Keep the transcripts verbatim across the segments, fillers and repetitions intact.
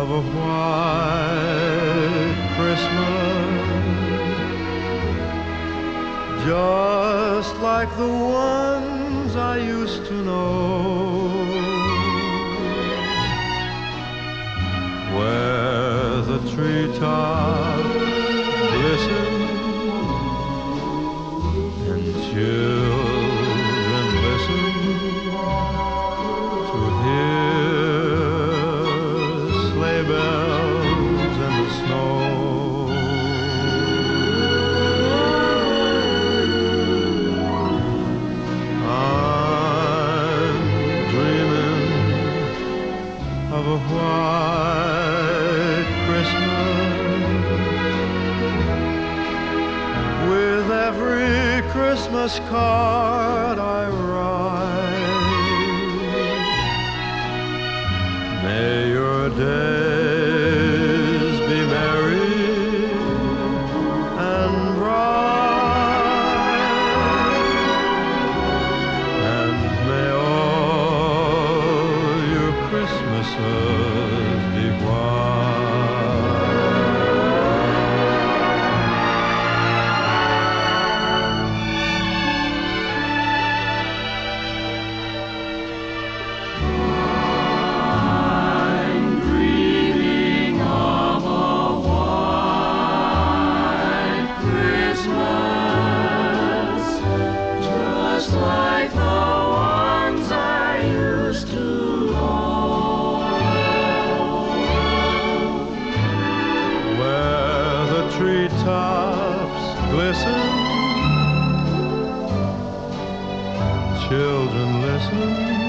of a white Christmas, just like the ones I used to know, where the treetops glisten and children listen to hear sleigh bells in the snow. I'm dreaming of a white Christmas, with every Christmas card I write. May your days be merry and bright, and may all your Christmases be white. Like the ones I used to know, Where the treetops glisten, children listen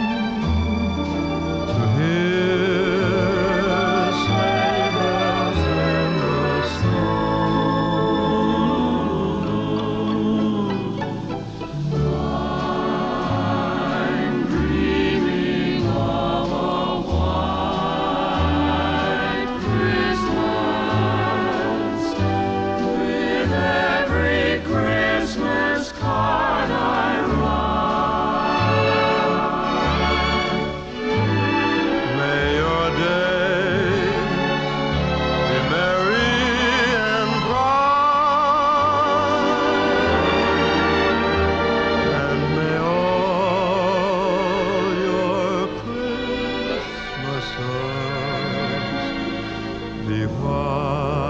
to hear sleigh bells in the snow. I'm dreaming of a white Christmas, with every Christmas card I write. May your days be merry and bright, and may all your Christmases be white.